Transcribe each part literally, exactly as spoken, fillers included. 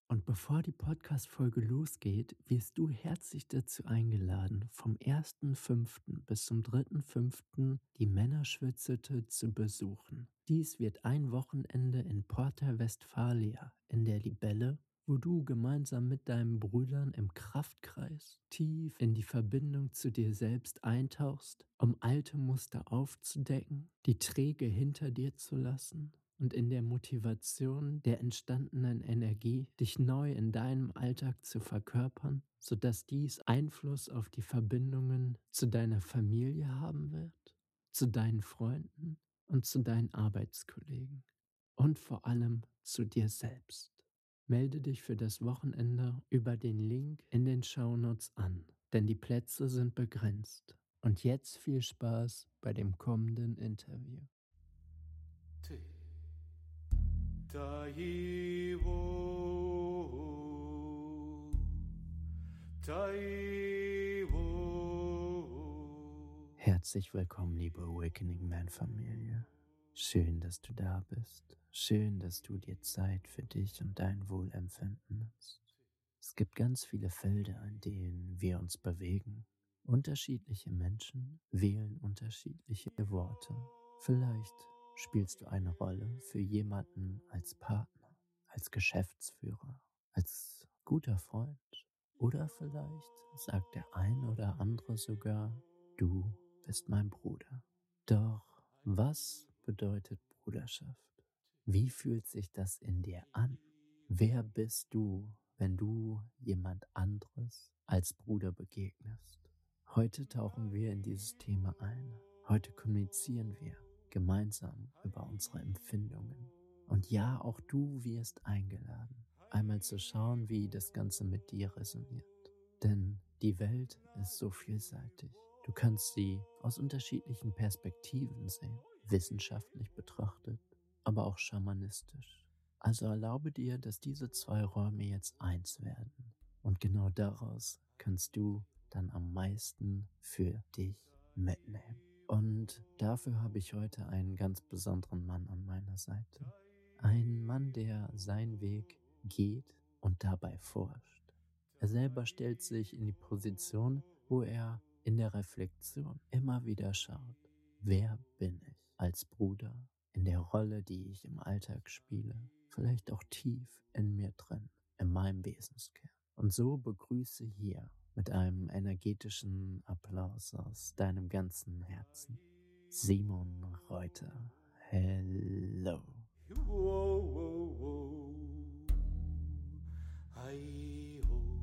Und bevor die Podcast-Folge losgeht, wirst du herzlich dazu eingeladen, vom ersten fünften bis zum dritten fünften die Männerschwitzhütte zu besuchen. Dies wird ein Wochenende in Porta Westfalia in der Libelle, wo du gemeinsam mit deinen Brüdern im Kraftkreis tief in die Verbindung zu dir selbst eintauchst, um alte Muster aufzudecken, die träge hinter dir zu lassen und in der Motivation der entstandenen Energie dich neu in deinem Alltag zu verkörpern, sodass dies Einfluss auf die Verbindungen zu deiner Familie haben wird, zu deinen Freunden und zu deinen Arbeitskollegen und vor allem zu dir selbst. Melde dich für das Wochenende über den Link in den Shownotes an, denn die Plätze sind begrenzt. Und jetzt viel Spaß bei dem kommenden Interview. Taiwo, Taiwo. Herzlich willkommen, liebe Awakening Man Familie. Schön, dass du da bist. Schön, dass du dir Zeit für dich und dein Wohlempfinden nimmst. Es gibt ganz viele Felder, in denen wir uns bewegen. Unterschiedliche Menschen wählen unterschiedliche Worte. Vielleicht spielst du eine Rolle für jemanden als Partner, als Geschäftsführer, als guter Freund. Oder vielleicht sagt der ein oder andere sogar, du bist mein Bruder. Doch was bedeutet Bruderschaft? Wie fühlt sich das in dir an? Wer bist du, wenn du jemand anderes als Bruder begegnest? Heute tauchen wir in dieses Thema ein. Heute kommunizieren wir gemeinsam über unsere Empfindungen. Und ja, auch du wirst eingeladen, einmal zu schauen, wie das Ganze mit dir resoniert. Denn die Welt ist so vielseitig. Du kannst sie aus unterschiedlichen Perspektiven sehen, wissenschaftlich betrachtet, aber auch schamanistisch. Also erlaube dir, dass diese zwei Räume jetzt eins werden. Und genau daraus kannst du dann am meisten für dich mitnehmen. Und dafür habe ich heute einen ganz besonderen Mann an meiner Seite. Ein Mann, der seinen Weg geht und dabei forscht. Er selber stellt sich in die Position, wo er in der Reflexion immer wieder schaut, wer bin ich als Bruder in der Rolle, die ich im Alltag spiele, vielleicht auch tief in mir drin, in meinem Wesenskern. Und so begrüße hier mit einem energetischen Applaus aus deinem ganzen Herzen Simon Reuter. Hello. Whoa, whoa, whoa. Hi, ho.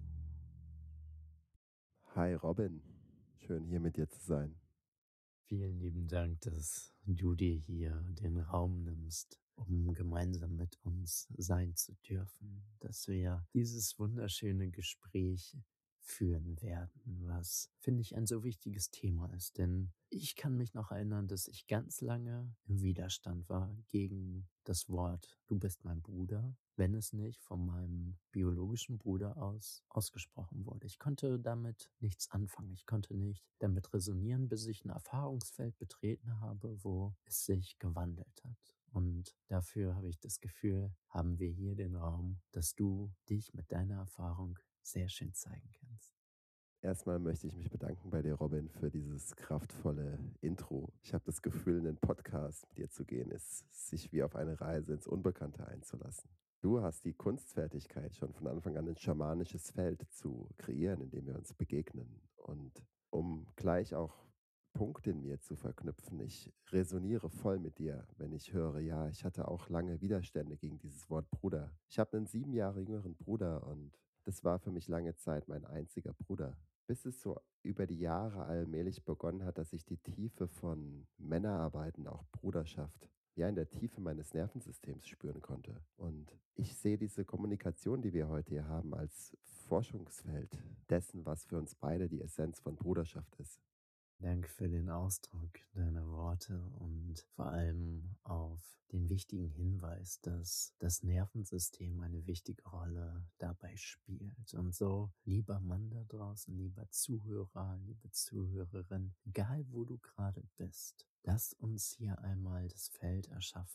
Hi Robin, schön hier mit dir zu sein. Vielen lieben Dank, dass du dir hier den Raum nimmst, um gemeinsam mit uns sein zu dürfen, dass wir dieses wunderschöne Gespräch führen werden, was, finde ich, ein so wichtiges Thema ist. Denn ich kann mich noch erinnern, dass ich ganz lange im Widerstand war gegen das Wort „Du bist mein Bruder“, wenn es nicht von meinem biologischen Bruder aus ausgesprochen wurde. Ich konnte damit nichts anfangen. Ich konnte nicht damit resonieren, bis ich ein Erfahrungsfeld betreten habe, wo es sich gewandelt hat. Und dafür habe ich das Gefühl, haben wir hier den Raum, dass du dich mit deiner Erfahrung sehr schön zeigen kannst. Erstmal möchte ich mich bedanken bei dir, Robin, für dieses kraftvolle Intro. Ich habe das Gefühl, in den Podcast mit dir zu gehen, ist, sich wie auf eine Reise ins Unbekannte einzulassen. Du hast die Kunstfertigkeit, schon von Anfang an ein schamanisches Feld zu kreieren, in dem wir uns begegnen. Und um gleich auch Punkte in mir zu verknüpfen, ich resoniere voll mit dir, wenn ich höre, ja, ich hatte auch lange Widerstände gegen dieses Wort Bruder. Ich habe einen sieben Jahre jüngeren Bruder und das war für mich lange Zeit mein einziger Bruder. Bis es so über die Jahre allmählich begonnen hat, dass ich die Tiefe von Männerarbeiten, auch Bruderschaft, ja in der Tiefe meines Nervensystems spüren konnte. Und ich sehe diese Kommunikation, die wir heute hier haben, als Forschungsfeld dessen, was für uns beide die Essenz von Bruderschaft ist. Danke für den Ausdruck deiner Worte und vor allem auf den wichtigen Hinweis, dass das Nervensystem eine wichtige Rolle dabei spielt. Und so, lieber Mann da draußen, lieber Zuhörer, liebe Zuhörerin, egal wo du gerade bist, lass uns hier einmal das Feld erschaffen,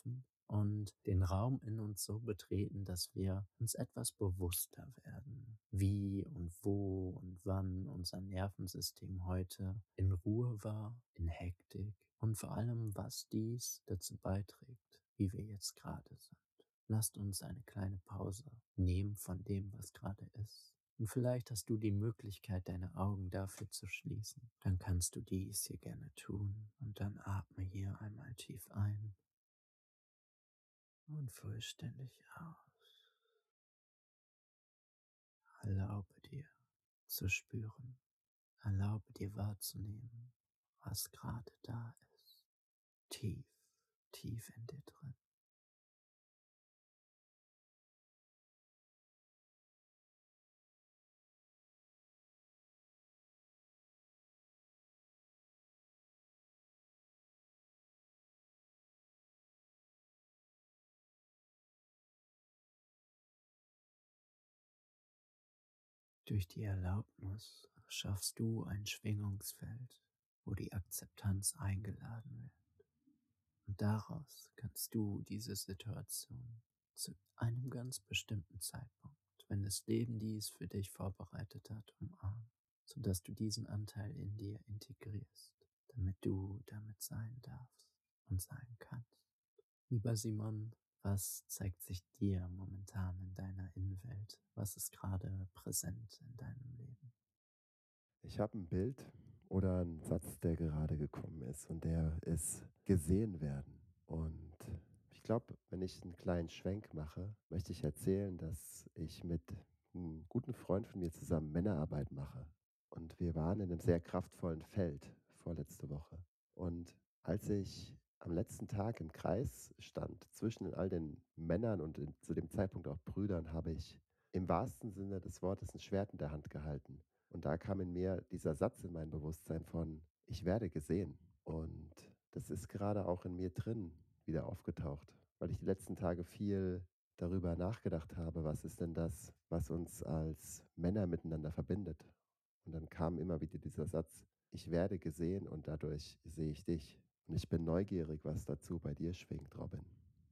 und den Raum in uns so betreten, dass wir uns etwas bewusster werden, wie und wo und wann unser Nervensystem heute in Ruhe war, in Hektik und vor allem, was dies dazu beiträgt, wie wir jetzt gerade sind. Lasst uns eine kleine Pause nehmen von dem, was gerade ist. Und vielleicht hast du die Möglichkeit, deine Augen dafür zu schließen. Dann kannst du dies hier gerne tun und dann atme hier einmal tief ein und vollständig aus. Erlaube dir zu spüren, erlaube dir wahrzunehmen, was gerade da ist. Tief, tief in dir drin. Durch die Erlaubnis schaffst du ein Schwingungsfeld, wo die Akzeptanz eingeladen wird. Und daraus kannst du diese Situation zu einem ganz bestimmten Zeitpunkt, wenn das Leben dies für dich vorbereitet hat, umarmen, sodass du diesen Anteil in dir integrierst, damit du damit sein darfst und sein kannst. Lieber Simon, was zeigt sich dir momentan in deiner Innenwelt? Was ist gerade präsent in deinem Leben? Ich habe ein Bild oder einen Satz, der gerade gekommen ist und der ist gesehen werden. Und ich glaube, wenn ich einen kleinen Schwenk mache, möchte ich erzählen, dass ich mit einem guten Freund von mir zusammen Männerarbeit mache. Und wir waren in einem sehr kraftvollen Feld vorletzte Woche. Und als ich am letzten Tag im Kreis stand, zwischen all den Männern und in, zu dem Zeitpunkt auch Brüdern, habe ich im wahrsten Sinne des Wortes ein Schwert in der Hand gehalten. Und da kam in mir dieser Satz in mein Bewusstsein von: „Ich werde gesehen.“ Und das ist gerade auch in mir drin wieder aufgetaucht, weil ich die letzten Tage viel darüber nachgedacht habe: Was ist denn das, was uns als Männer miteinander verbindet? Und dann kam immer wieder dieser Satz: „Ich werde gesehen und dadurch sehe ich dich.“ Und ich bin neugierig, was dazu bei dir schwingt, Robin.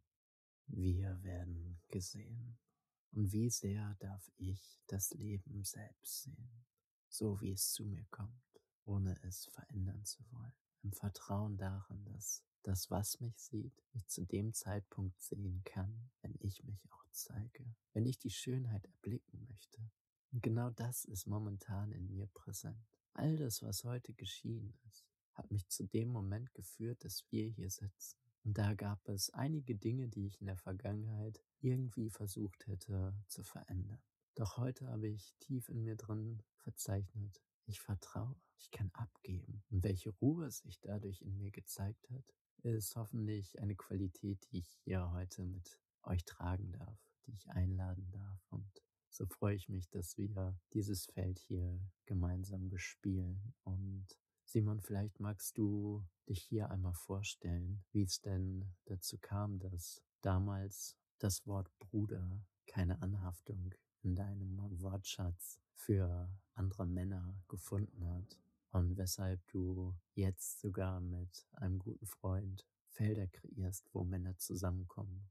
Wir werden gesehen. Und wie sehr darf ich das Leben selbst sehen, so wie es zu mir kommt, ohne es verändern zu wollen. Im Vertrauen darin, dass das, was mich sieht, mich zu dem Zeitpunkt sehen kann, wenn ich mich auch zeige, wenn ich die Schönheit erblicken möchte. Und genau das ist momentan in mir präsent. All das, was heute geschehen ist, hat mich zu dem Moment geführt, dass wir hier sitzen. Und da gab es einige Dinge, die ich in der Vergangenheit irgendwie versucht hätte zu verändern. Doch heute habe ich tief in mir drin verzeichnet: Ich vertraue, ich kann abgeben. Und welche Ruhe sich dadurch in mir gezeigt hat, ist hoffentlich eine Qualität, die ich hier heute mit euch tragen darf, die ich einladen darf. Und so freue ich mich, dass wir dieses Feld hier gemeinsam bespielen. Und Simon, vielleicht magst du dich hier einmal vorstellen, wie es denn dazu kam, dass damals das Wort Bruder keine Anhaftung in deinem Wortschatz für andere Männer gefunden hat und weshalb du jetzt sogar mit einem guten Freund Felder kreierst, wo Männer zusammenkommen.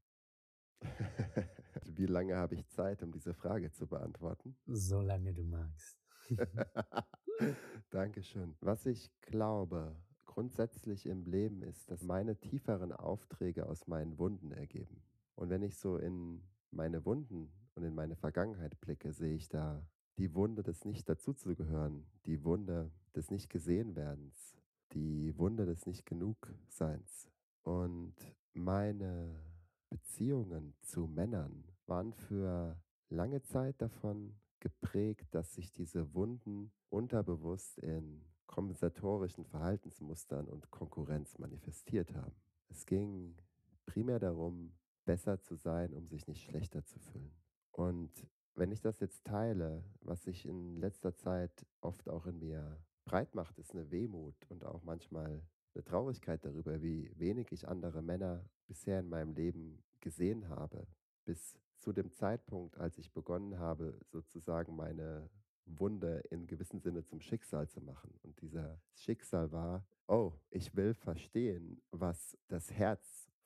Wie lange habe ich Zeit, um diese Frage zu beantworten? Solange du magst. Dankeschön. Was ich glaube, grundsätzlich im Leben ist, dass meine tieferen Aufträge aus meinen Wunden ergeben. Und wenn ich so in meine Wunden und in meine Vergangenheit blicke, sehe ich da die Wunde des Nicht-Dazuzugehören, die Wunde des Nicht-Gesehen-Werdens, die Wunde des Nicht-Genug-Seins. Und meine Beziehungen zu Männern waren für lange Zeit davon geprägt, dass sich diese Wunden unterbewusst in kompensatorischen Verhaltensmustern und Konkurrenz manifestiert haben. Es ging primär darum, besser zu sein, um sich nicht schlechter zu fühlen. Und wenn ich das jetzt teile, was sich in letzter Zeit oft auch in mir breit macht, ist eine Wehmut und auch manchmal eine Traurigkeit darüber, wie wenig ich andere Männer bisher in meinem Leben gesehen habe, bis zu dem Zeitpunkt, als ich begonnen habe, sozusagen meine Wunde in gewissem Sinne zum Schicksal zu machen. Und dieser Schicksal war: Oh, ich will verstehen, was das Herz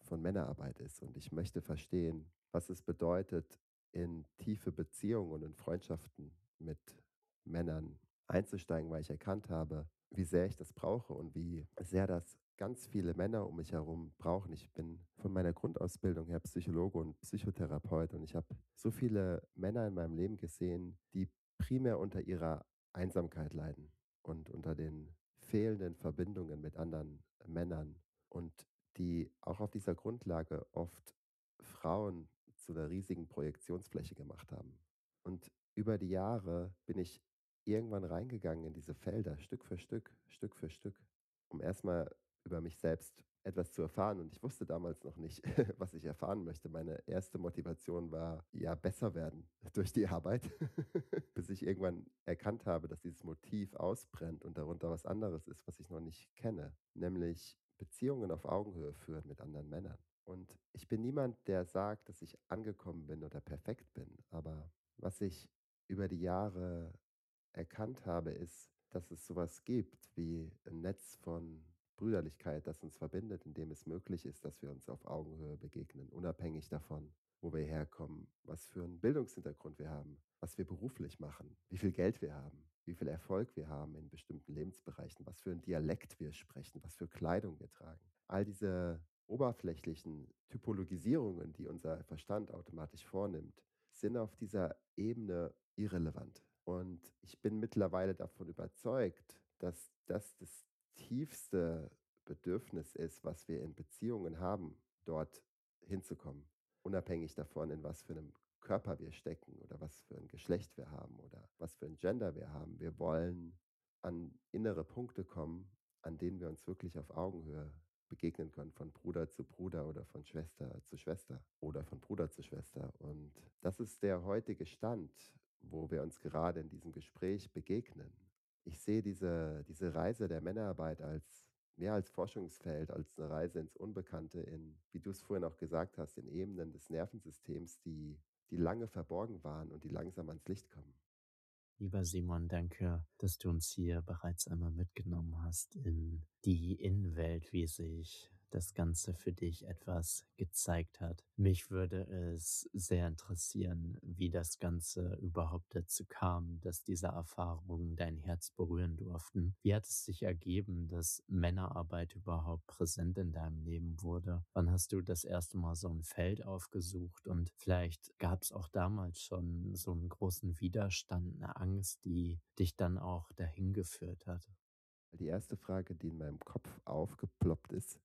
von Männerarbeit ist. Und ich möchte verstehen, was es bedeutet, in tiefe Beziehungen und Freundschaften mit Männern einzusteigen, weil ich erkannt habe, wie sehr ich das brauche und wie sehr das ganz viele Männer um mich herum brauchen. Ich bin von meiner Grundausbildung her Psychologe und Psychotherapeut und ich habe so viele Männer in meinem Leben gesehen, die primär unter ihrer Einsamkeit leiden und unter den fehlenden Verbindungen mit anderen Männern und die auch auf dieser Grundlage oft Frauen zu einer riesigen Projektionsfläche gemacht haben. Und über die Jahre bin ich irgendwann reingegangen in diese Felder, Stück für Stück, Stück für Stück, um erstmal über mich selbst etwas zu erfahren. Und ich wusste damals noch nicht, was ich erfahren möchte. Meine erste Motivation war, ja, besser werden durch die Arbeit, bis ich irgendwann erkannt habe, dass dieses Motiv ausbrennt und darunter was anderes ist, was ich noch nicht kenne, nämlich Beziehungen auf Augenhöhe führen mit anderen Männern. Und ich bin niemand, der sagt, dass ich angekommen bin oder perfekt bin, aber was ich über die Jahre erkannt habe, ist, dass es sowas gibt wie ein Netz von Brüderlichkeit, das uns verbindet, in dem es möglich ist, dass wir uns auf Augenhöhe begegnen, unabhängig davon, wo wir herkommen, was für einen Bildungshintergrund wir haben, was wir beruflich machen, wie viel Geld wir haben, wie viel Erfolg wir haben in bestimmten Lebensbereichen, was für einen Dialekt wir sprechen, was für Kleidung wir tragen. All diese oberflächlichen Typologisierungen, die unser Verstand automatisch vornimmt, sind auf dieser Ebene irrelevant. Und ich bin mittlerweile davon überzeugt, dass das das tiefste Bedürfnis ist, was wir in Beziehungen haben, dort hinzukommen. Unabhängig davon, in was für einem Körper wir stecken oder was für ein Geschlecht wir haben oder was für ein Gender wir haben. Wir wollen an innere Punkte kommen, an denen wir uns wirklich auf Augenhöhe begegnen können, von Bruder zu Bruder oder von Schwester zu Schwester oder von Bruder zu Schwester. Und das ist der heutige Stand, wo wir uns gerade in diesem Gespräch begegnen. Ich sehe diese, diese Reise der Männerarbeit als mehr als Forschungsfeld, als eine Reise ins Unbekannte in, wie du es vorhin auch gesagt hast, in Ebenen des Nervensystems, die, die lange verborgen waren und die langsam ans Licht kommen. Lieber Simon, danke, dass du uns hier bereits einmal mitgenommen hast in die Innenwelt, wie sich das Ganze für dich etwas gezeigt hat. Mich würde es sehr interessieren, wie das Ganze überhaupt dazu kam, dass diese Erfahrungen dein Herz berühren durften. Wie hat es sich ergeben, dass Männerarbeit überhaupt präsent in deinem Leben wurde? Wann hast du das erste Mal so ein Feld aufgesucht? Und vielleicht gab es auch damals schon so einen großen Widerstand, eine Angst, die dich dann auch dahin geführt hat. Die erste Frage, die in meinem Kopf aufgeploppt ist,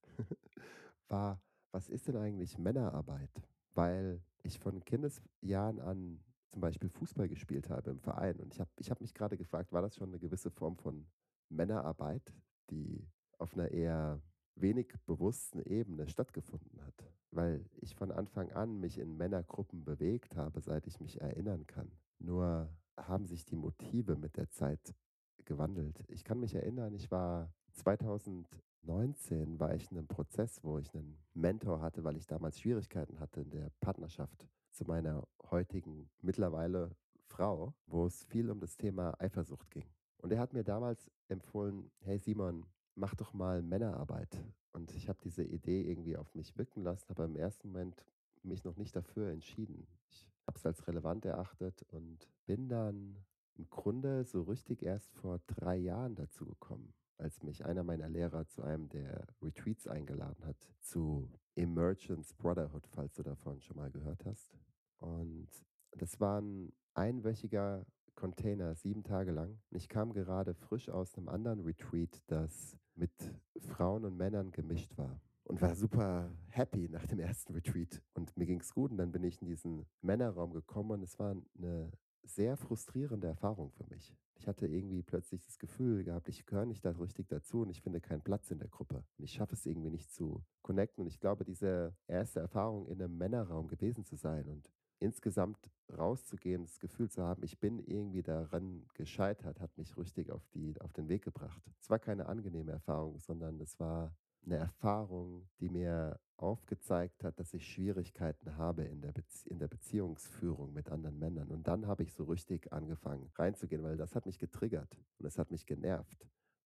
war: Was ist denn eigentlich Männerarbeit? Weil ich von Kindesjahren an zum Beispiel Fußball gespielt habe im Verein und ich habe ich habe mich gerade gefragt, war das schon eine gewisse Form von Männerarbeit, die auf einer eher wenig bewussten Ebene stattgefunden hat? Weil ich von Anfang an mich in Männergruppen bewegt habe, seit ich mich erinnern kann. Nur haben sich die Motive mit der Zeit gewandelt. Ich kann mich erinnern, ich war zweitausendneunzehn war ich in einem Prozess, wo ich einen Mentor hatte, weil ich damals Schwierigkeiten hatte in der Partnerschaft zu meiner heutigen, mittlerweile Frau, wo es viel um das Thema Eifersucht ging. Und er hat mir damals empfohlen: „Hey Simon, mach doch mal Männerarbeit.“ Und ich habe diese Idee irgendwie auf mich wirken lassen, aber im ersten Moment mich noch nicht dafür entschieden. Ich habe es als relevant erachtet und bin dann im Grunde so richtig erst vor drei Jahren dazu gekommen, als mich einer meiner Lehrer zu einem der Retreats eingeladen hat, zu Emergence Brotherhood, falls du davon schon mal gehört hast. Und das war 'n einwöchiger Container, sieben Tage lang. Und ich kam gerade frisch aus einem anderen Retreat, das mit Frauen und Männern gemischt war und war super happy nach dem ersten Retreat. Und mir ging's gut und dann bin ich in diesen Männerraum gekommen und es war eine sehr frustrierende Erfahrung für mich. Ich hatte irgendwie plötzlich das Gefühl gehabt, ich gehöre nicht da richtig dazu und ich finde keinen Platz in der Gruppe. Und ich schaffe es irgendwie nicht zu connecten. Und ich glaube, diese erste Erfahrung in einem Männerraum gewesen zu sein und insgesamt rauszugehen, das Gefühl zu haben, ich bin irgendwie daran gescheitert, hat mich richtig auf die auf den Weg gebracht. Es war keine angenehme Erfahrung, sondern es war eine Erfahrung, die mir aufgezeigt hat, dass ich Schwierigkeiten habe in der Bezie in der Beziehungsführung mit anderen Männern. Und dann habe ich so richtig angefangen reinzugehen, weil das hat mich getriggert und es hat mich genervt.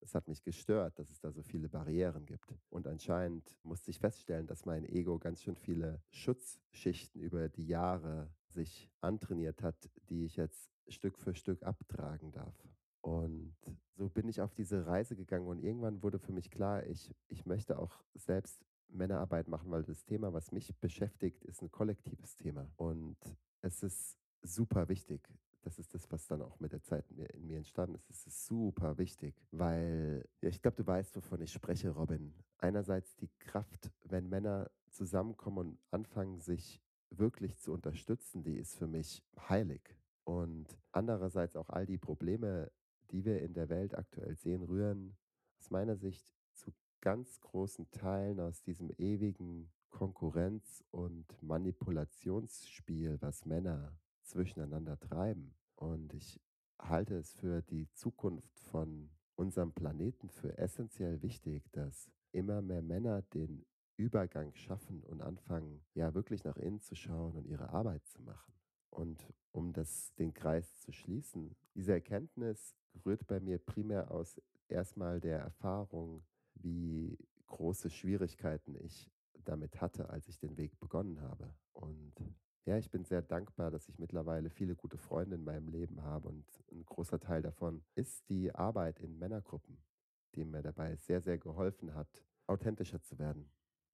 es hat mich gestört, dass es da so viele Barrieren gibt. Und anscheinend musste ich feststellen, dass mein Ego ganz schön viele Schutzschichten über die Jahre sich antrainiert hat, die ich jetzt Stück für Stück abtragen darf. Und so bin ich auf diese Reise gegangen und irgendwann wurde für mich klar, ich ich möchte auch selbst Männerarbeit machen, weil das Thema, was mich beschäftigt, ist ein kollektives Thema. Und es ist super wichtig. Das ist das, was dann auch mit der Zeit in mir in mir entstanden ist. Es ist super wichtig, weil ja, ich glaube, du weißt, wovon ich spreche, Robin. Einerseits die Kraft, wenn Männer zusammenkommen und anfangen, sich wirklich zu unterstützen, die ist für mich heilig. Und andererseits auch all die Probleme, die wir in der Welt aktuell sehen, rühren aus meiner Sicht zu ganz großen Teilen aus diesem ewigen Konkurrenz- und Manipulationsspiel, was Männer zwischeneinander treiben. Und ich halte es für die Zukunft von unserem Planeten für essentiell wichtig, dass immer mehr Männer den Übergang schaffen und anfangen, ja wirklich nach innen zu schauen und ihre Arbeit zu machen. Und um das den Kreis zu schließen, diese Erkenntnis rührt bei mir primär aus erstmal der Erfahrung, wie große Schwierigkeiten ich damit hatte, als ich den Weg begonnen habe. Und ja, ich bin sehr dankbar, dass ich mittlerweile viele gute Freunde in meinem Leben habe und ein großer Teil davon ist die Arbeit in Männergruppen, die mir dabei sehr, sehr geholfen hat, authentischer zu werden.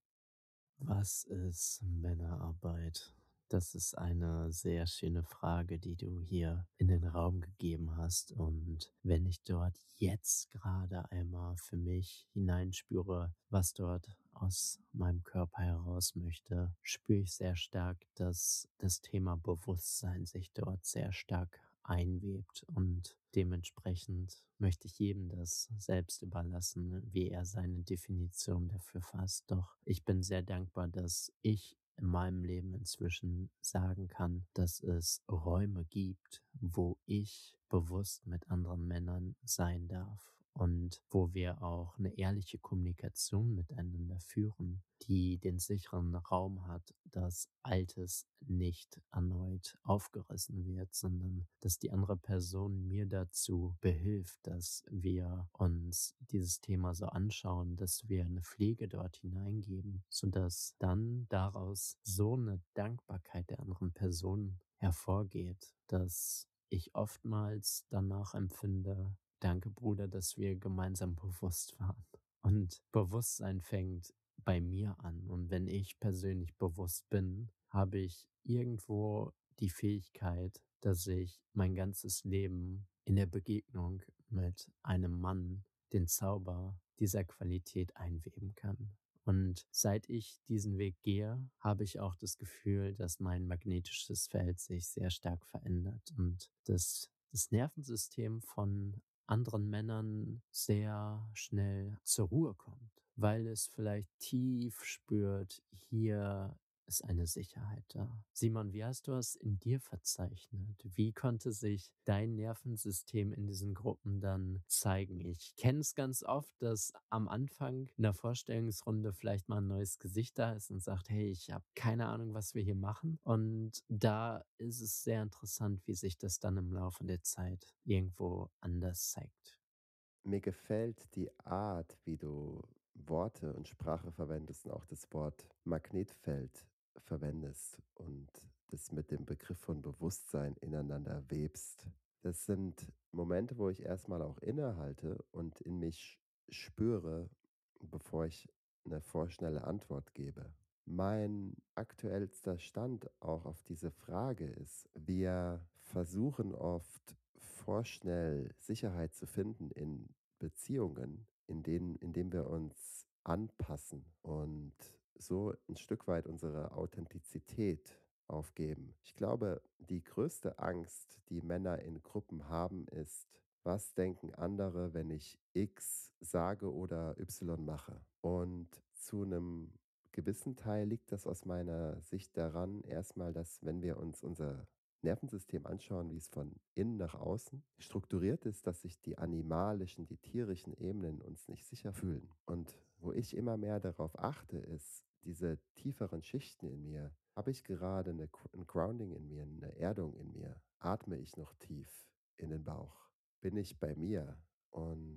Was ist Männerarbeit? Das ist eine sehr schöne Frage, die du hier in den Raum gegeben hast. Und wenn ich dort jetzt gerade einmal für mich hineinspüre, was dort aus meinem Körper heraus möchte, spüre ich sehr stark, dass das Thema Bewusstsein sich dort sehr stark einwebt. Und dementsprechend möchte ich jedem das selbst überlassen, wie er seine Definition dafür fasst. Doch ich bin sehr dankbar, dass ich in meinem Leben inzwischen sagen kann, dass es Räume gibt, wo ich bewusst mit anderen Männern sein darf und wo wir auch eine ehrliche Kommunikation miteinander führen, die den sicheren Raum hat, dass Altes nicht erneut aufgerissen wird, sondern dass die andere Person mir dazu behilft, dass wir uns dieses Thema so anschauen, dass wir eine Pflege dort hineingeben, sodass dann daraus so eine Dankbarkeit der anderen Person hervorgeht, dass ich oftmals danach empfinde: „Danke, Bruder, dass wir gemeinsam bewusst waren.“ Und Bewusstsein fängt bei mir an. Und wenn ich persönlich bewusst bin, habe ich irgendwo die Fähigkeit, dass ich mein ganzes Leben in der Begegnung mit einem Mann den Zauber dieser Qualität einweben kann. Und seit ich diesen Weg gehe, habe ich auch das Gefühl, dass mein magnetisches Feld sich sehr stark verändert und dass das Nervensystem von anderen Männern sehr schnell zur Ruhe kommt, weil es vielleicht tief spürt, hier ist eine Sicherheit da. Simon, wie hast du es in dir verzeichnet? Wie konnte sich dein Nervensystem in diesen Gruppen dann zeigen? Ich kenne es ganz oft, dass am Anfang in der Vorstellungsrunde vielleicht mal ein neues Gesicht da ist und sagt: „Hey, ich habe keine Ahnung, was wir hier machen.“ Und da ist es sehr interessant, wie sich das dann im Laufe der Zeit irgendwo anders zeigt. Mir gefällt die Art, wie du Worte und Sprache verwendest und auch das Wort Magnetfeld verwendest und das mit dem Begriff von Bewusstsein ineinander webst. Das sind Momente, wo ich erstmal auch innehalte und in mich spüre, bevor ich eine vorschnelle Antwort gebe. Mein aktuellster Stand auch auf diese Frage ist, wir versuchen oft vorschnell Sicherheit zu finden in Beziehungen, in denen indem wir uns anpassen und so ein Stück weit unsere Authentizität aufgeben. Ich glaube, die größte Angst, die Männer in Gruppen haben, ist: „Was denken andere, wenn ich X sage oder Y mache?“ Und zu einem gewissen Teil liegt das aus meiner Sicht daran, erstmal, dass, wenn wir uns unser Nervensystem anschauen, wie es von innen nach außen strukturiert ist, dass sich die animalischen, die tierischen Ebenen uns nicht sicher fühlen. Und wo ich immer mehr darauf achte, ist, diese tieferen Schichten in mir. Habe ich gerade eine, Gr- ein Grounding in mir, eine Erdung in mir? Atme ich noch tief in den Bauch? Bin ich bei mir? Und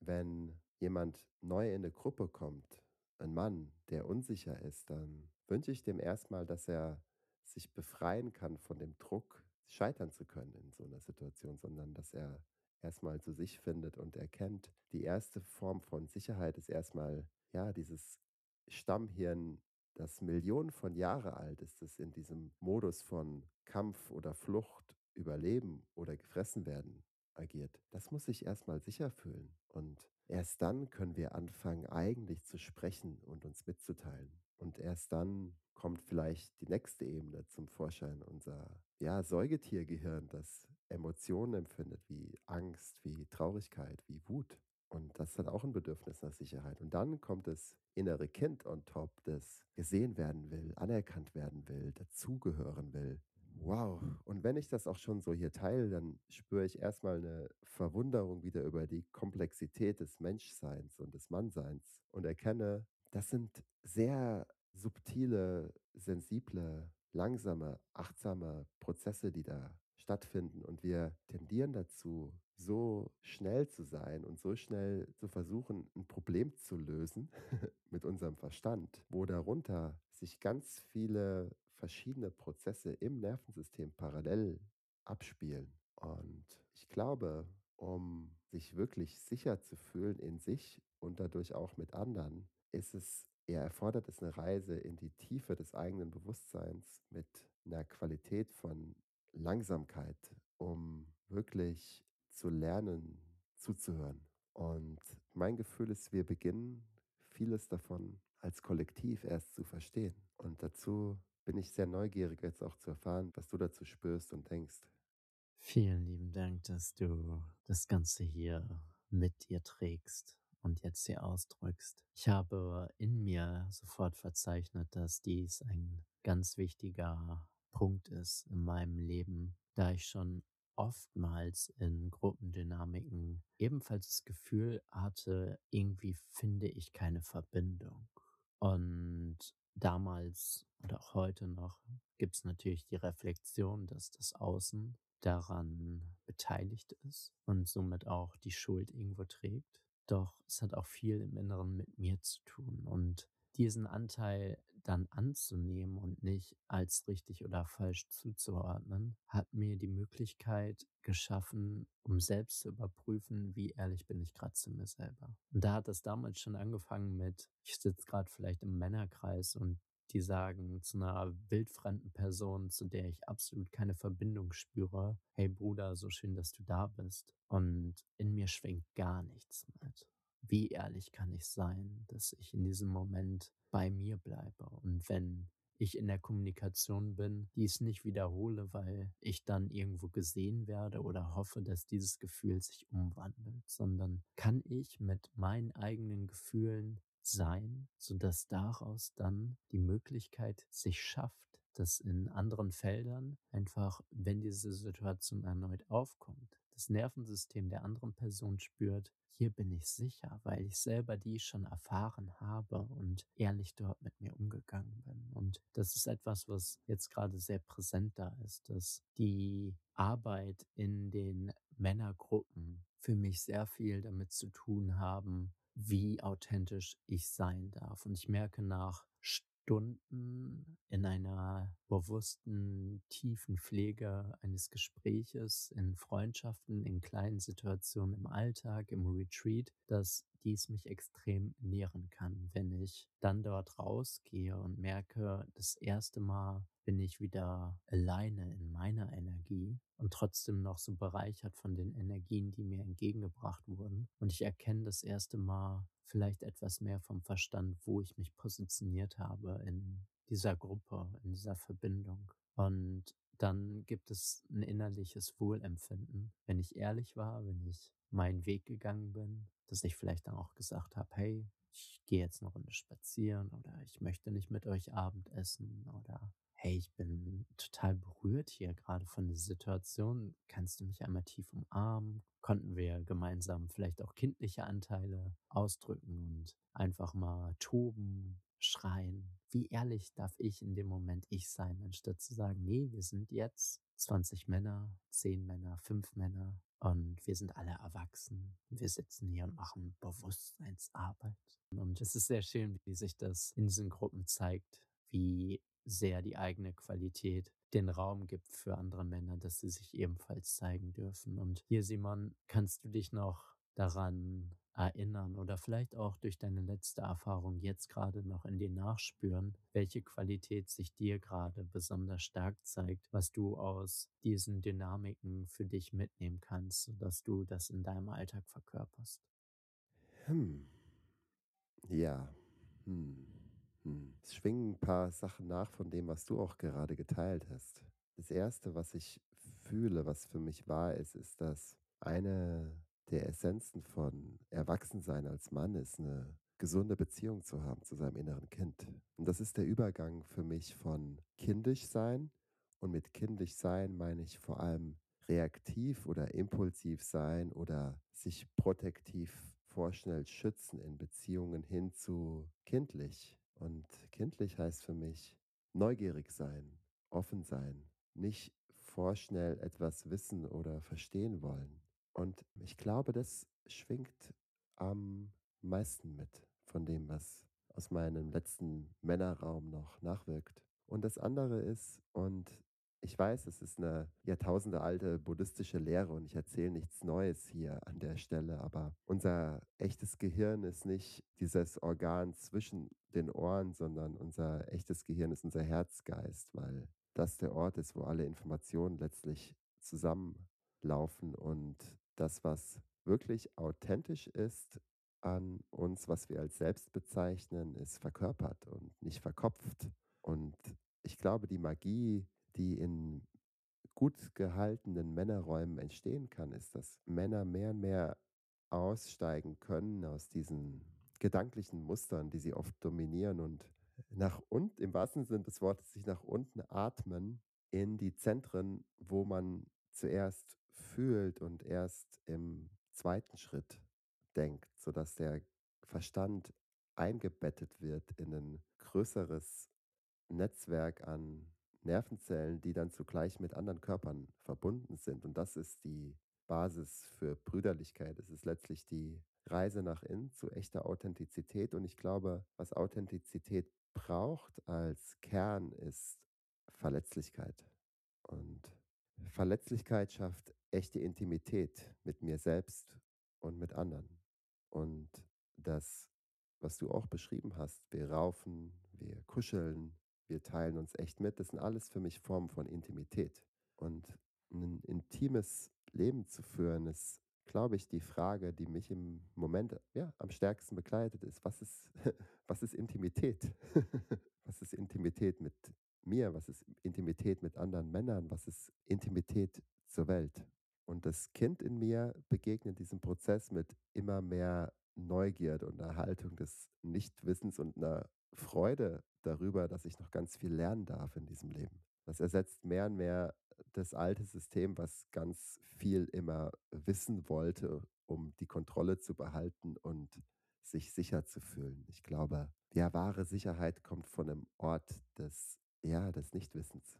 wenn jemand neu in eine Gruppe kommt, ein Mann, der unsicher ist, dann wünsche ich dem erstmal, dass er sich befreien kann von dem Druck, scheitern zu können in so einer Situation, sondern dass er erstmal zu sich findet und erkennt, die erste Form von Sicherheit ist erstmal ja, dieses Stammhirn, das Millionen von Jahre alt ist, das in diesem Modus von Kampf oder Flucht, Überleben oder gefressen werden agiert. Das muss sich erstmal sicher fühlen. Und erst dann können wir anfangen, eigentlich zu sprechen und uns mitzuteilen. Und erst dann kommt vielleicht die nächste Ebene zum Vorschein, unser ja, Säugetiergehirn, das Emotionen empfindet, wie Angst, wie Traurigkeit, wie Wut. Und das hat auch ein Bedürfnis nach Sicherheit. Und dann kommt das innere Kind on top, das gesehen werden will, anerkannt werden will, dazugehören will. Wow. Und wenn ich das auch schon so hier teile, dann spüre ich erstmal eine Verwunderung wieder über die Komplexität des Menschseins und des Mannseins und erkenne, das sind sehr subtile, sensible, langsame, achtsame Prozesse, die da stattfinden. Und wir tendieren dazu, so schnell zu sein und so schnell zu versuchen, ein Problem zu lösen mit unserem Verstand, wo darunter sich ganz viele verschiedene Prozesse im Nervensystem parallel abspielen. Und ich glaube, um sich wirklich sicher zu fühlen in sich und dadurch auch mit anderen, ist es ja, erfordert es eine Reise in die Tiefe des eigenen Bewusstseins mit einer Qualität von Langsamkeit, um wirklich zu lernen, zuzuhören. Und mein Gefühl ist, wir beginnen vieles davon als Kollektiv erst zu verstehen. Und dazu bin ich sehr neugierig, jetzt auch zu erfahren, was du dazu spürst und denkst. Vielen lieben Dank, dass du das Ganze hier mit dir trägst und jetzt hier ausdrückst. Ich habe in mir sofort verzeichnet, dass dies ein ganz wichtiger Punkt ist in meinem Leben, da ich schon oftmals in Gruppendynamiken ebenfalls das Gefühl hatte, irgendwie finde ich keine Verbindung. Und damals und auch heute noch gibt es natürlich die Reflexion, dass das Außen daran beteiligt ist und somit auch die Schuld irgendwo trägt. Doch es hat auch viel im Inneren mit mir zu tun und diesen Anteil dann anzunehmen und nicht als richtig oder falsch zuzuordnen, hat mir die Möglichkeit geschaffen, um selbst zu überprüfen, wie ehrlich bin ich gerade zu mir selber. Und da hat das damals schon angefangen mit, ich sitze gerade vielleicht im Männerkreis und die sagen zu einer wildfremden Person, zu der ich absolut keine Verbindung spüre: „Hey Bruder, so schön, dass du da bist.“ Und in mir schwingt gar nichts mit. Wie ehrlich kann ich sein, dass ich in diesem Moment bei mir bleibe? Und wenn ich in der Kommunikation bin, dies nicht wiederhole, weil ich dann irgendwo gesehen werde oder hoffe, dass dieses Gefühl sich umwandelt, sondern kann ich mit meinen eigenen Gefühlen sein, sodass daraus dann die Möglichkeit sich schafft, dass in anderen Feldern einfach, wenn diese Situation erneut aufkommt, das Nervensystem der anderen Person spürt, hier bin ich sicher, weil ich selber die schon erfahren habe und ehrlich dort mit mir umgegangen bin. Und das ist etwas, was jetzt gerade sehr präsent da ist, dass die Arbeit in den Männergruppen für mich sehr viel damit zu tun haben, wie authentisch ich sein darf. Und ich merke nach Stunden in einer bewussten, tiefen Pflege eines Gespräches, in Freundschaften, in kleinen Situationen im Alltag, im Retreat, dass dies mich extrem nähren kann, wenn ich dann dort rausgehe und merke, das erste Mal bin ich wieder alleine in meiner Energie und trotzdem noch so bereichert von den Energien, die mir entgegengebracht wurden. Und ich erkenne das erste Mal vielleicht etwas mehr vom Verstand, wo ich mich positioniert habe in dieser Gruppe, in dieser Verbindung. Und dann gibt es ein innerliches Wohlempfinden, wenn ich ehrlich war, wenn ich meinen Weg gegangen bin, dass ich vielleicht dann auch gesagt habe: „Hey, ich gehe jetzt eine Runde spazieren“ oder „Ich möchte nicht mit euch Abendessen“ oder „Hey, ich bin total berührt hier gerade von der Situation. Kannst du mich einmal tief umarmen?“ Konnten wir gemeinsam vielleicht auch kindliche Anteile ausdrücken und einfach mal toben, schreien. Wie ehrlich darf ich in dem Moment ich sein, anstatt zu sagen: „Nee, wir sind jetzt zwanzig Männer, zehn Männer, fünf Männer und wir sind alle erwachsen. Wir sitzen hier und machen Bewusstseinsarbeit. Und es ist sehr schön, wie sich das in diesen Gruppen zeigt, wie sehr die eigene Qualität den Raum gibt für andere Männer, dass sie sich ebenfalls zeigen dürfen. Und hier, Simon, kannst du dich noch daran erinnern oder vielleicht auch durch deine letzte Erfahrung jetzt gerade noch in dir nachspüren, welche Qualität sich dir gerade besonders stark zeigt, was du aus diesen Dynamiken für dich mitnehmen kannst, sodass du das in deinem Alltag verkörperst? Hm. Ja. Hm. Hm. Es schwingen ein paar Sachen nach von dem, was du auch gerade geteilt hast. Das Erste, was ich fühle, was für mich wahr ist, ist, dass eine der Essenzen von Erwachsensein als Mann ist, eine gesunde Beziehung zu haben zu seinem inneren Kind. Und das ist der Übergang für mich von kindisch sein, und mit kindisch sein meine ich vor allem reaktiv oder impulsiv sein oder sich protektiv vorschnell schützen in Beziehungen hin zu kindlich. Und kindlich heißt für mich neugierig sein, offen sein, nicht vorschnell etwas wissen oder verstehen wollen. Und ich glaube, das schwingt am meisten mit von dem, was aus meinem letzten Männerraum noch nachwirkt. Und das andere ist, und ich weiß, es ist eine jahrtausendealte buddhistische Lehre und ich erzähle nichts Neues hier an der Stelle, aber unser echtes Gehirn ist nicht dieses Organ zwischen den Ohren, sondern unser echtes Gehirn ist unser Herzgeist, weil das der Ort ist, wo alle Informationen letztlich zusammenlaufen, und das, was wirklich authentisch ist an uns, was wir als selbst bezeichnen, ist verkörpert und nicht verkopft. Und ich glaube, die Magie, die in gut gehaltenen Männerräumen entstehen kann, ist, dass Männer mehr und mehr aussteigen können aus diesen gedanklichen Mustern, die sie oft dominieren, und nach unten, im wahrsten Sinne des Wortes, sich nach unten atmen in die Zentren, wo man zuerst fühlt und erst im zweiten Schritt denkt, sodass der Verstand eingebettet wird in ein größeres Netzwerk an Nervenzellen, die dann zugleich mit anderen Körpern verbunden sind. Und das ist die Basis für Brüderlichkeit. Es ist letztlich die Reise nach innen zu echter Authentizität. Und ich glaube, was Authentizität braucht als Kern, ist Verletzlichkeit. Und Verletzlichkeit schafft echte Intimität mit mir selbst und mit anderen. Und das, was du auch beschrieben hast, wir raufen, wir kuscheln, wir teilen uns echt mit, das sind alles für mich Formen von Intimität. Und ein intimes Leben zu führen, ist, glaube ich, die Frage, die mich im Moment, ja, am stärksten begleitet, ist, was ist, was ist Intimität? Was ist Intimität mit mir? Was ist Intimität mit anderen Männern? Was ist Intimität zur Welt? Und das Kind in mir begegnet diesem Prozess mit immer mehr Neugierde und einer Haltung des Nichtwissens und einer Freude darüber, dass ich noch ganz viel lernen darf in diesem Leben. Das ersetzt mehr und mehr das alte System, was ganz viel immer wissen wollte, um die Kontrolle zu behalten und sich sicher zu fühlen. Ich glaube, ja, wahre Sicherheit kommt von einem Ort des, ja, des Nichtwissens.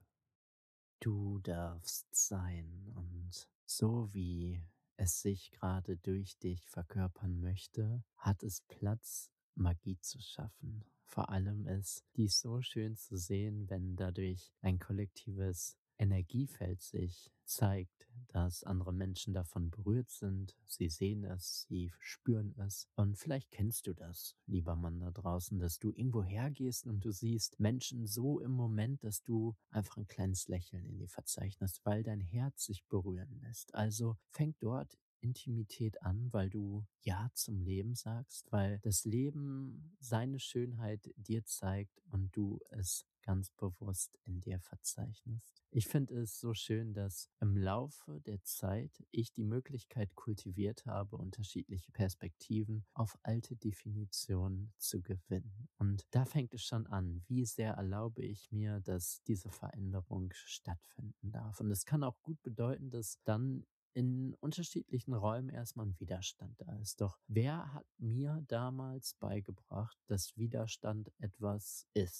Du darfst sein und so wie es sich gerade durch dich verkörpern möchte, hat es Platz, Magie zu schaffen. Vor allem ist dies so schön zu sehen, wenn dadurch ein kollektives Energiefeld sich zeigt, dass andere Menschen davon berührt sind. Sie sehen es, sie spüren es. Und vielleicht kennst du das, lieber Mann da draußen, dass du irgendwo hergehst und du siehst Menschen so im Moment, dass du einfach ein kleines Lächeln in dir verzeichnest, weil dein Herz sich berühren lässt. Also fängt dort Intimität an, weil du Ja zum Leben sagst, weil das Leben seine Schönheit dir zeigt und du es ganz bewusst in dir verzeichnest. Ich finde es so schön, dass im Laufe der Zeit ich die Möglichkeit kultiviert habe, unterschiedliche Perspektiven auf alte Definitionen zu gewinnen. Und da fängt es schon an, wie sehr erlaube ich mir, dass diese Veränderung stattfinden darf. Und es kann auch gut bedeuten, dass dann in unterschiedlichen Räumen erstmal ein Widerstand da ist. Doch wer hat mir damals beigebracht, dass Widerstand etwas ist?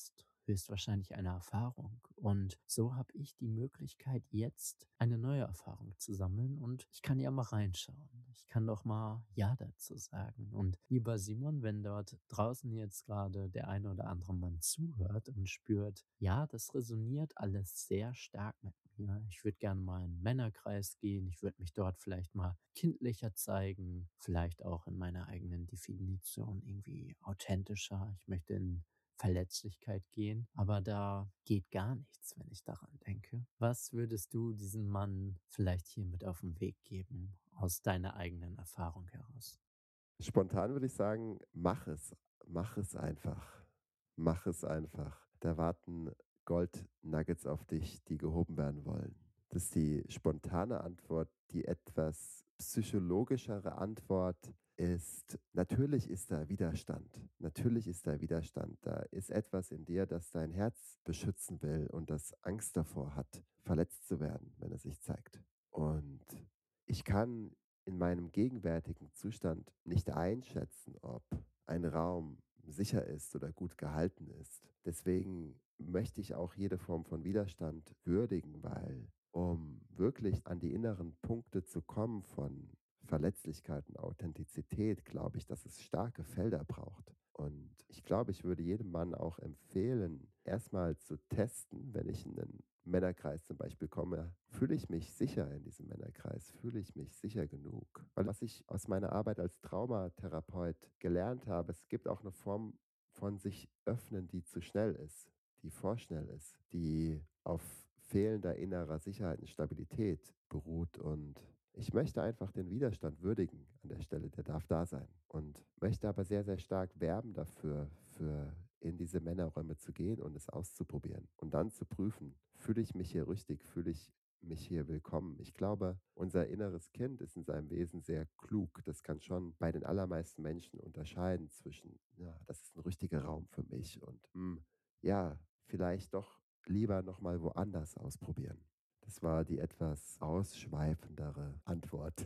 höchstwahrscheinlich eine Erfahrung. Und so habe ich die Möglichkeit, jetzt eine neue Erfahrung zu sammeln und ich kann ja mal reinschauen. Ich kann doch mal Ja dazu sagen. Und lieber Simon, wenn dort draußen jetzt gerade der eine oder andere Mann zuhört und spürt, ja, das resoniert alles sehr stark mit mir. Ich würde gerne mal in 'n Männerkreis gehen. Ich würde mich dort vielleicht mal kindlicher zeigen, vielleicht auch in meiner eigenen Definition irgendwie authentischer. Ich möchte in Verletzlichkeit gehen, aber da geht gar nichts, wenn ich daran denke. Was würdest du diesem Mann vielleicht hier mit auf 'n Weg geben aus deiner eigenen Erfahrung heraus? Spontan würde ich sagen, mach es. Mach es einfach. Mach es einfach. Da warten Gold-Nuggets auf dich, die gehoben werden wollen. Das ist die spontane Antwort. Die etwas psychologischere Antwort ist, natürlich ist da Widerstand. Natürlich ist da Widerstand. Da ist etwas in dir, das dein Herz beschützen will und das Angst davor hat, verletzt zu werden, wenn es sich zeigt. Und ich kann in meinem gegenwärtigen Zustand nicht einschätzen, ob ein Raum sicher ist oder gut gehalten ist. Deswegen möchte ich auch jede Form von Widerstand würdigen, weil um wirklich an die inneren Punkte zu kommen von Verletzlichkeit und Authentizität, glaube ich, dass es starke Felder braucht. Und ich glaube, ich würde jedem Mann auch empfehlen, erstmal zu testen, wenn ich in einen Männerkreis zum Beispiel komme, fühle ich mich sicher in diesem Männerkreis? Fühle ich mich sicher genug? Weil was ich aus meiner Arbeit als Traumatherapeut gelernt habe, es gibt auch eine Form von sich öffnen, die zu schnell ist, die vorschnell ist, die auf fehlender innerer Sicherheit und Stabilität beruht. Und ich möchte einfach den Widerstand würdigen an der Stelle, der darf da sein. Und möchte aber sehr, sehr stark werben dafür, für in diese Männerräume zu gehen und es auszuprobieren und dann zu prüfen, fühle ich mich hier richtig, fühle ich mich hier willkommen. Ich glaube, unser inneres Kind ist in seinem Wesen sehr klug. Das kann schon bei den allermeisten Menschen unterscheiden zwischen, ja, das ist ein richtiger Raum für mich und hm, ja, vielleicht doch lieber noch mal woanders ausprobieren. Das war die etwas ausschweifendere Antwort.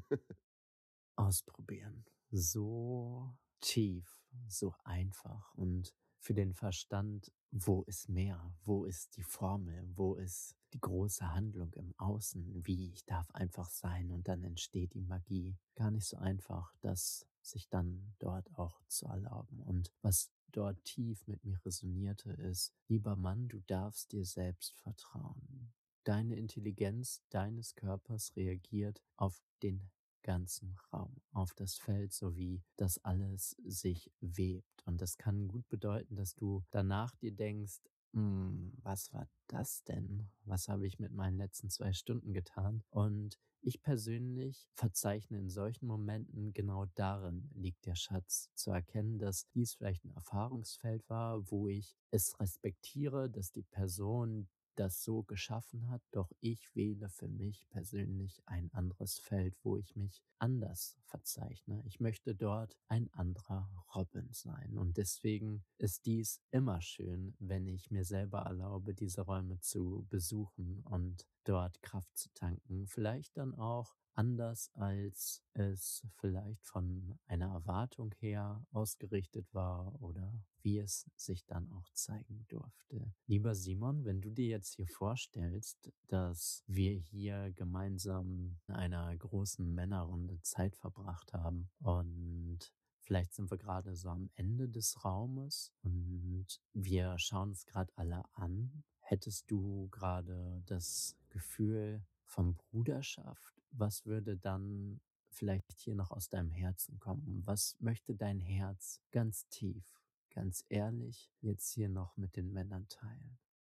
Ausprobieren. So tief, so einfach und für den Verstand, wo ist mehr? Wo ist die Formel? Wo ist die große Handlung im Außen? Wie, ich darf einfach sein und dann entsteht die Magie. Gar nicht so einfach, das sich dann dort auch zu erlauben. Und was dort tief mit mir resonierte, ist, lieber Mann, du darfst dir selbst vertrauen. Deine Intelligenz deines Körpers reagiert auf den ganzen Raum, auf das Feld, sowie das alles sich webt. Und das kann gut bedeuten, dass du danach dir denkst, hm, was war das denn? Was habe ich mit meinen letzten zwei Stunden getan? Und ich persönlich verzeichne in solchen Momenten, genau darin liegt der Schatz, zu erkennen, dass dies vielleicht ein Erfahrungsfeld war, wo ich es respektiere, dass die Person das so geschaffen hat, doch ich wähle für mich persönlich ein anderes Feld, wo ich mich anders verzeichne. Ich möchte dort ein anderer Robin sein und deswegen ist dies immer schön, wenn ich mir selber erlaube, diese Räume zu besuchen und dort Kraft zu tanken. Vielleicht dann auch anders, als es vielleicht von einer Erwartung her ausgerichtet war oder wie es sich dann auch zeigen durfte. Lieber Simon, wenn du dir jetzt hier vorstellst, dass wir hier gemeinsam in einer großen Männerrunde Zeit verbracht haben und vielleicht sind wir gerade so am Ende des Raumes und wir schauen uns gerade alle an. Hättest du gerade das Gefühl von Bruderschaft? Was würde dann vielleicht hier noch aus deinem Herzen kommen? Was möchte dein Herz ganz tief, ganz ehrlich jetzt hier noch mit den Männern teilen?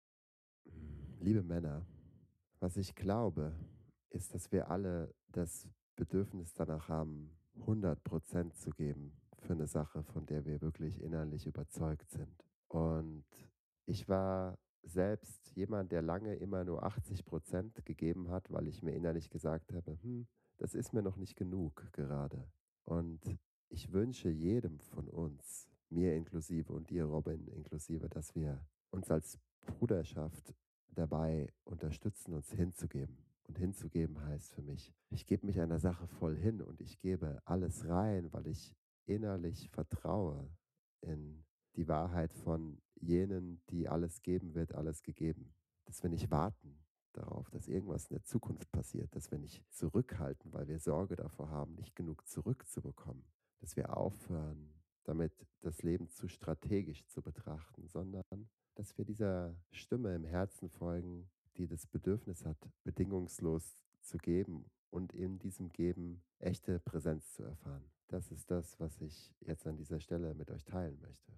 Liebe Männer, was ich glaube, ist, dass wir alle das Bedürfnis danach haben, hundert Prozent zu geben für eine Sache, von der wir wirklich innerlich überzeugt sind. Und ich war selbst jemand, der lange immer nur achtzig Prozent gegeben hat, weil ich mir innerlich gesagt habe: „Hm, das ist mir noch nicht genug gerade.“ Und ich wünsche jedem von uns, mir inklusive und dir, Robin, inklusive, dass wir uns als Bruderschaft dabei unterstützen, uns hinzugeben. Und hinzugeben heißt für mich, ich gebe mich einer Sache voll hin und ich gebe alles rein, weil ich innerlich vertraue in die Wahrheit von jenen, die alles geben wird, alles gegeben. Dass wir nicht warten darauf, dass irgendwas in der Zukunft passiert, dass wir nicht zurückhalten, weil wir Sorge davor haben, nicht genug zurückzubekommen. Dass wir aufhören, damit das Leben zu strategisch zu betrachten, sondern dass wir dieser Stimme im Herzen folgen, die das Bedürfnis hat, bedingungslos zu geben und in diesem Geben echte Präsenz zu erfahren. Das ist das, was ich jetzt an dieser Stelle mit euch teilen möchte.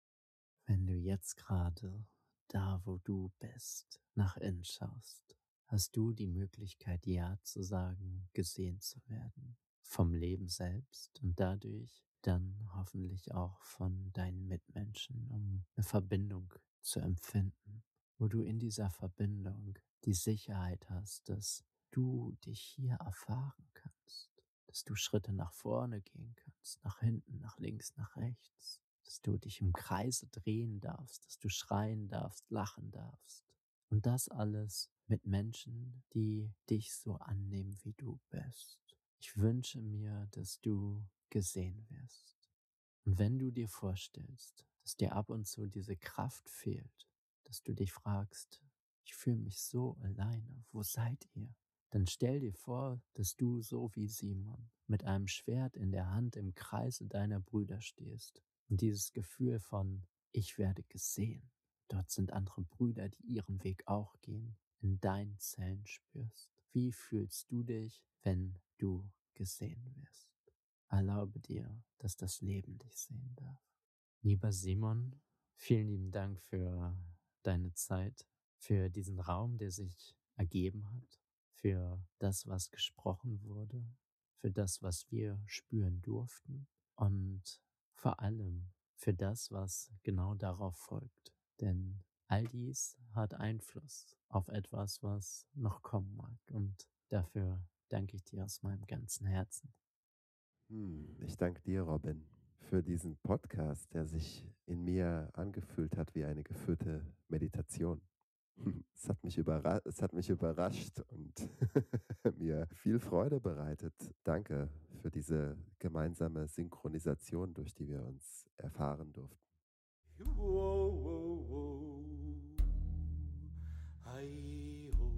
Wenn du jetzt gerade da, wo du bist, nach innen schaust, hast du die Möglichkeit, Ja zu sagen, gesehen zu werden. Vom Leben selbst und dadurch dann hoffentlich auch von deinen Mitmenschen, um eine Verbindung zu empfinden, wo du in dieser Verbindung die Sicherheit hast, dass du dich hier erfahren kannst, dass du Schritte nach vorne gehen kannst, nach hinten, nach links, nach rechts, dass du dich im Kreise drehen darfst, dass du schreien darfst, lachen darfst. Und das alles mit Menschen, die dich so annehmen, wie du bist. Ich wünsche mir, dass du gesehen wirst. Und wenn du dir vorstellst, dass dir ab und zu diese Kraft fehlt, dass du dich fragst, ich fühle mich so alleine, wo seid ihr? Dann stell dir vor, dass du so wie Simon mit einem Schwert in der Hand im Kreise deiner Brüder stehst. Und dieses Gefühl von, ich werde gesehen, dort sind andere Brüder, die ihren Weg auch gehen, in deinen Zellen spürst. Wie fühlst du dich, wenn du gesehen wirst? Erlaube dir, dass das Leben dich sehen darf. Lieber Simon, vielen lieben Dank für deine Zeit, für diesen Raum, der sich ergeben hat, für das, was gesprochen wurde, für das, was wir spüren durften und vor allem für das, was genau darauf folgt. Denn all dies hat Einfluss auf etwas, was noch kommen mag, und dafür danke ich dir aus meinem ganzen Herzen. Hm, ich danke dir, Robin, für diesen Podcast, der sich in mir angefühlt hat wie eine geführte Meditation. Es hat mich, überra es hat mich überrascht und mir viel Freude bereitet. Danke für diese gemeinsame Synchronisation, durch die wir uns erfahren durften. Whoa, whoa, whoa. Hi-ho.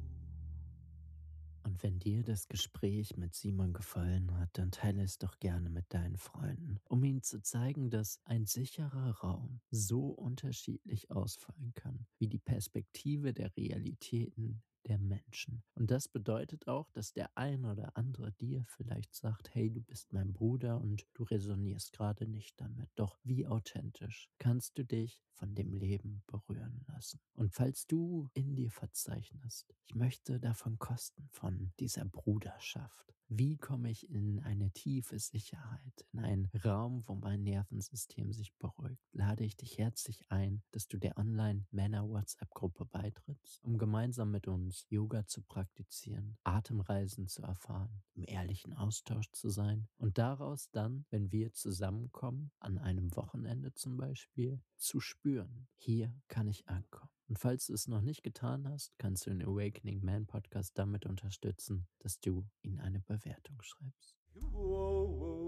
Und wenn dir das Gespräch mit Simon gefallen hat, dann teile es doch gerne mit deinen Freunden, um ihnen zu zeigen, dass ein sicherer Raum so unterschiedlich ausfallen kann, wie die Perspektive der Realitäten der Menschen. Und das bedeutet auch, dass der ein oder andere dir vielleicht sagt, hey, du bist mein Bruder und du resonierst gerade nicht damit. Doch wie authentisch kannst du dich von dem Leben berühren lassen? Und falls du in dir verzeichnest, ich möchte davon kosten, von dieser Bruderschaft. Wie komme ich in eine tiefe Sicherheit, in einen Raum, wo mein Nervensystem sich beruhigt? Lade ich dich herzlich ein, dass du der Online-Männer-WhatsApp-Gruppe beitrittst, um gemeinsam mit uns Yoga zu praktizieren, Atemreisen zu erfahren, im ehrlichen Austausch zu sein und daraus dann, wenn wir zusammenkommen, an einem Wochenende zum Beispiel, zu spüren, hier kann ich ankommen. Und falls du es noch nicht getan hast, kannst du den Awakening Man Podcast damit unterstützen, dass du ihn eine Bewertung schreibst. Whoa, whoa.